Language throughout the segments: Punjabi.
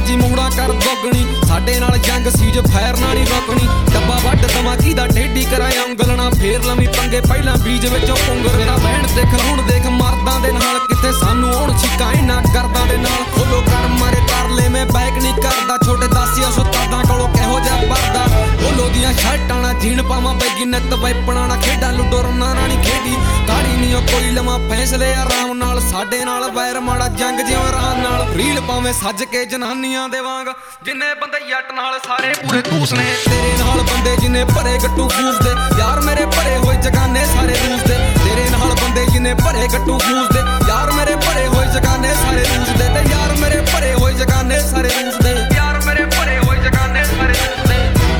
ਮਰਜੀ ਮੋੜਾ ਕਰ ਦੋਗਣੀ ਸਾਡੇ ਨਾਲ ਜੰਗ ਸੀ ਜੋ ਫੈਰ ਨਾਲ ਨਹੀਂ ਰੋਕਣੀ ਡੱਬਾ ਵੱਢ ਦਵਾਂ ਕਿਹਦਾ ਟੇਢੀ ਕਰਾਇਆ ਉਂਗਲਣਾ ਫੇਰ ਲਵੀਂ ਪੰਗੇ ਪਹਿਲਾਂ ਬੀਜ ਵਿੱਚੋਂ ਪੁੰਗਰ ਮੇਰਾ ਬਹਿਣ ਦੇਖ ਹੁਣ ਦੇਖ ਮਰਦਾਂ ਦੇ ਨਾਲ ਕਿਤੇ ਸਾਨੂੰ ਹੁਣ ਛਿੱਕਾ ਇਹਨਾਂ ਕਰਦਾਂ ਦੇ ਨਾਲ ਖੋਲੋ ਕਰ ਮਾਰੇ ਤਰਲੇ ਮੈਂ ਬੈਕ ਨਹੀਂ ਕਰਦਾ ਛੋਟੇ ਦਾਸੀਆਂ ਸੁਤਾਦਾਂ ਕੋਲੋਂ ਕਿਹੋ ਜਿਹਾ ਪਰਦਾ ਬੋਲੋ ਦੀਆਂ ਸ਼ਰਟਾਂ ਨਾਲ ਜੀਣ ਪਾਵਾਂ ਬੈਗੀ ਨਿੱਤ ਵੈਪਣਾ ਨਾਲ ਖੇਡਾਂ ਲੁੱਡੋ ਰੰਨਾਂ ਨਾਲ ਨਹੀਂ ਖੇਡੀ ਕਾੜੀ ਨਹੀਂ ਉਹ ਕੋਈ ਲਵਾਂ ਫੈਸਲੇ ਆਰਾਮ ਨਾਲ ਸਾਡੇ ਨਾਲ ਵੈਰ ਮਾੜਾ ਜੰਗ ਜਿਉਂ ਆਰਾਮ ਨਾਲ ਰੀਲ ਪਾਵੇਂ ਸੱਜ ਕੇ ਜਨਾਨੀਆਂ ਦੇ ਵਾਂਗ ਜਿੰਨੇ ਬੰਦੇ ਜੱਟ ਨਾਲ ਸਾਰੇ ਪੂਰੇ ਧੂਸਣੇ ਤੇਰੇ ਨਾਲ ਬੰਦੇ ਜਿੰਨੇ ਭਰੇ ਗੱਟੂ ਫੂਸਦੇ ਯਾਰ ਮੇਰੇ ਭਰੇ ਹੋਏ ਜਗਾਨੇ ਸਾਰੇ ਰੂਸਦੇ ਤੇਰੇ ਨਾਲ ਬੰਦੇ ਜਿੰਨੇ ਭਰੇ ਗੱਟੂ ਫੂਸਦੇ ਯਾਰ ਮੇਰੇ ਭਰੇ ਹੋਏ ਜਗਾਨੇ ਸਾਰੇ ਰੂਸਦੇ ਤੇ ਯਾਰ ਮੇਰੇ ਭਰੇ ਹੋਏ ਜਗਾਨੇ ਸਾਰੇ ਰੂਸਦੇ ਯਾਰ ਮੇਰੇ ਭਰੇ ਹੋਏ ਜਗਾਨੇ ਸਾਰੇ ਰੂਸਦੇ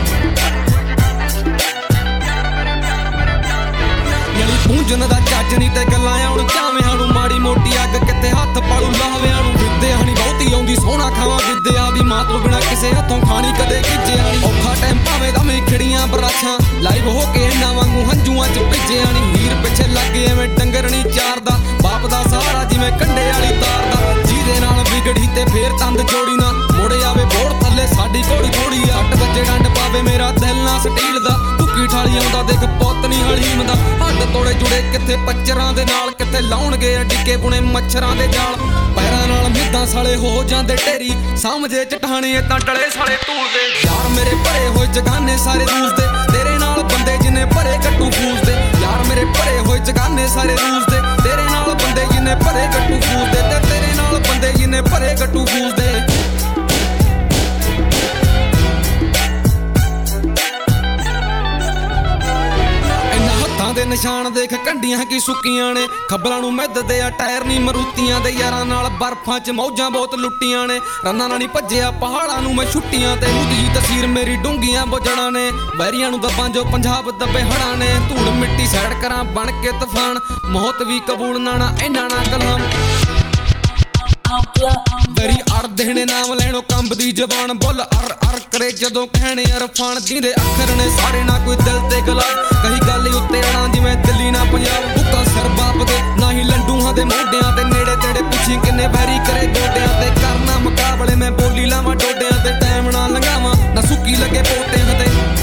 ਯਾਨੀ ਪੂੰਝਣ ਦਾ ਚੱਜ ਨਹੀਂ ਤੇ ਗੱਲਾਂ ਆਉਣ ਚਾਵਿਆਂ ਨੂੰ ਮਾੜੀ ਮੋਟੀ ਅੱਗ ਕਿਤੇ ਹੱਥ ਪਾਲੂ ਲਾਹਵਿਆਂ ਨੂੰ ਵਿੱਦਿਆ ਨਹੀਂ ਬਹੁਤੀ ਆਉਂਦੀ ਸੋਹਣਾ ਖਾਵਾਂ ਵਿੱਦਿਆ ਦੀ ਮਾਂ ਤੋਂ ਬਿਨਾ ਕਿਸੇ ਹੱਥੋਂ ਖਾਣੀ ਕਦੇ ਗਿੱਜਿਆ ਨਹੀਂ ਔਖਾ ਟਾਈਮ ਭਾਵੇਂ ਦਵੇਂ ਖਿੜੀਆਂ ਬਰਾਛਾਂ ਲਾਈਵ ਹੋ ਕੇ ਇਹਨਾਂ ਵਾਂਗੂ ਹੰਝੂਆਂ ਚ ਭਿੱਜਿਆ ਨਹੀਂ ਹੀਰ ਪਿੱਛੇ ਲੱਗੇ ਐਵੇਂ ਡੰਗਰ ਨਹੀਂ ਚਾਰਦਾ ਬਾਪ ਦਾ ਸਹਾਰਾ ਜਿਵੇਂ ਕੰਡੇ ਵਾਲੀ ਤਾਰ ਦਾ ਜਿਹਦੇ ਨਾਲ ਵਿਗੜੀ ਤੇ ਫੇਰ ਤੰਦ ਜੋੜੀ ਨਾ ਮੁੜ ਆਵੇ ਬੋੜ ਥੱਲੇ ਸਾਡੀ ਘੋੜੀ ਥੋੜੀ ਆ 8 ਵਜੇ ਡੰਡ ਪਾਵੇ ਮੇਰਾ ਦਿਲ ਨਾ ਸਟੀਲ ਦਾ ਭੁੱਕੀ ਠਾਲੀ ਆਉਂਦਾ ਦੇਖ ਪੁੱਤ ਨਹੀਂ ਹਲੀਮ ਦਾ ਹੱਡ ਤੋੜੇ ਜੁੜੇ ਕਿੱਥੇ ਪੱਚਰਾਂ ਦੇ ਨਾਲ ਕਿੱਥੇ ਲਾਉਣਗੇ ਡਿੱਕੇ ਬੁਣੇ ਮੱਛਰਾਂ ਦੇ ਜਾਲ ਪੈਰਾਂ ਨਾਲ ਮਿੱਦਾਂ ਸਾਲੇ ਹੋ ਜਾਂਦੇ ਢੇਰੀ ਸਾਹਮਣੇ ਚਟਾਣੇ ਏਦਾਂ ਡਲੇ ਸਾਲੇ ਧੂਲਦੇ ਯਾਰ ਮੇਰੇ ਭਰੇ ਹੋਏ ਜਗਾਨੇ ਸਾਰੇ ਰੂਸਦੇ ਤੇਰੇ ਨਾਲ ਬੰਦੇ ਜਿੰਨੇ ਭਰੇ ਗੱਟੂ ਫੂਸਦੇ ਯਾਰ ਮੇਰੇ ਭਰੇ ਹੋਏ ਜਗਾਨੇ ਸਾਰੇ ਰੂਸਦੇ ਤੇਰੇ ਨਾਲ ਬੰਦੇ ਜਿੰਨੇ ਭਰੇ ਗੱਟੂ ਫੂਸਦੇ ਤੇ ਤੇਰੇ ਨਾਲ ਬੰਦੇ ਜਿੰਨੇ ਭਰੇ ਗੱਟੂ ਫੂਸਦੇ ਦੇ ਨਿਸ਼ਾਨ ਦੇਖ ਕੰਡੀਆਂ ਕੀ ਸੁੱਕੀਆਂ ਨੇ ਖੱਬਲਾਂ ਨੂੰ ਮਿੱਧਦੇ ਆ ਟਾਇਰ ਨਹੀਂ ਮਰੂਤੀਆਂ ਦੇ ਯਾਰਾਂ ਨਾਲ ਬਰਫਾਂ 'ਚ ਮੌਜਾਂ ਬਹੁਤ ਲੁੱਟੀਆਂ ਨੇ ਰੰਨਾਂ ਨਾਲ ਨਹੀਂ ਭੱਜਿਆ ਪਹਾੜਾਂ ਨੂੰ ਮੈਂ ਛੁੱਟੀਆਂ ਤੇ ਉਹਦੀ ਤਸਵੀਰ ਮੇਰੀ ਡੂੰਘੀਆਂ ਬੁਝਣਾ ਨੇ ਵੈਰੀਆਂ ਨੂੰ ਦੱਬਾਂ ਜੋ ਪੰਜਾਬ ਦੱਬੇ ਹੜਾਂ ਨੇ ਧੂੜ ਮਿੱਟੀ ਸਾਈਡ ਕਰਾਂ ਬਣ ਕੇ ਤੂਫਾਨ ਮੌਤ ਵੀ ਕਬੂਲ ਨਾ ਇਹਨਾਂ ਨਾ ਕਲਾਮ ਵੈਰੀ ਅੜਦੇ ਨੇ ਨਾਮ ਲੈਣੋ ਕੰਬਦੀ ਜ਼ਬਾਨ ਬੁੱਲ ਅਰ ਅਰ ਕਰੇ ਜਦੋਂ ਕਹਿਣੇ ਅਰਫਾਨ ਜਿਹਦੇ ਅੱਖਰ ਨੇ ਸਾਰੇ ਨਾ ਕੋਈ ਦਿਲ ਤੇ ਗੁਲਾਬ ਕਹੀ ਗੱਲ ਉੱਤੇ ਅੜਾਂ ਜਿਵੇਂ ਦਿੱਲੀ ਨਾ ਪੰਜਾਬ ਹੁੱਕਾ ਸਰ ਬਾਪ ਦੇ ਨਾ ਹੀ ਲੰਡੂਆਂ ਦੇ ਮੋਢਿਆਂ ਤੇ ਨੇੜੇ ਤੇੜੇ ਪੁੱਛੀ ਕਿੰਨੇ ਵੈਰੀ ਕਰੇ ਗੋਡਿਆਂ ਤੇ ਕਰਨਾ ਮੁਕਾਬਲੇ ਮੈਂ ਬੋਲੀ ਲਾਵਾਂ ਡੋਡਿਆਂ ਤੇ ਟਾਈਮ ਨਾ ਲੰਘਾਵਾਂ ਨਾ ਸੁੱਕੀ ਲੱਗੇ ਪੋਟਿਆਂ ਤੇ